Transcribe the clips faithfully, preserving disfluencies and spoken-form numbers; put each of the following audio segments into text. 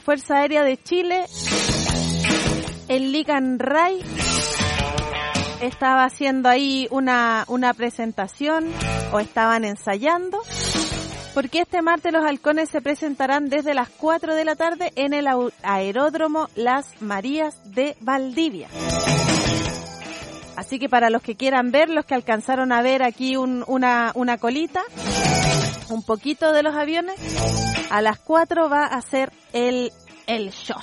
Fuerza Aérea de Chile, el Lican Ray, estaba haciendo ahí una, una presentación o estaban ensayando, porque este martes los halcones se presentarán desde las cuatro de la tarde en el aeródromo Las Marías de Valdivia. Así que para los que quieran ver, los que alcanzaron a ver aquí un, una, una colita, un poquito de los aviones, a las cuatro va a ser el, el show.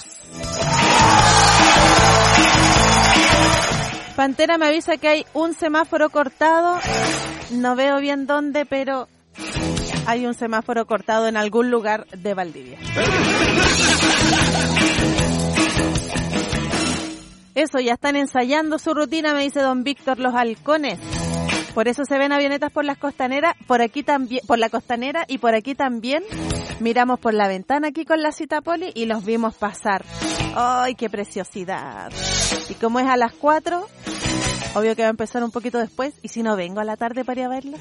Pantera me avisa que hay un semáforo cortado. No veo bien dónde, pero hay un semáforo cortado en algún lugar de Valdivia. Eso, ya están ensayando su rutina, me dice don Víctor, los halcones. Por eso se ven avionetas por las costaneras, por aquí también, por la costanera y por aquí también. Miramos por la ventana aquí con la cita Poli y los vimos pasar. ¡Ay, qué preciosidad! Y como es a las cuatro, obvio que va a empezar un poquito después. ¿Y si no vengo a la tarde para ir a verlo?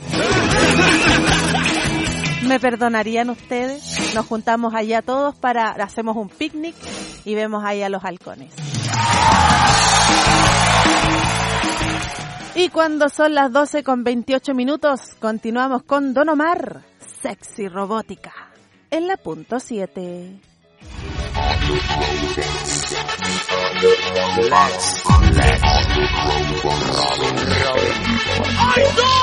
¿Me perdonarían ustedes? Nos juntamos allá todos para, hacemos un picnic y vemos ahí a los halcones. Y cuando son las doce con veintiocho minutos, continuamos con Don Omar, Sexy Robótica, en la punto siete. Let's, let's,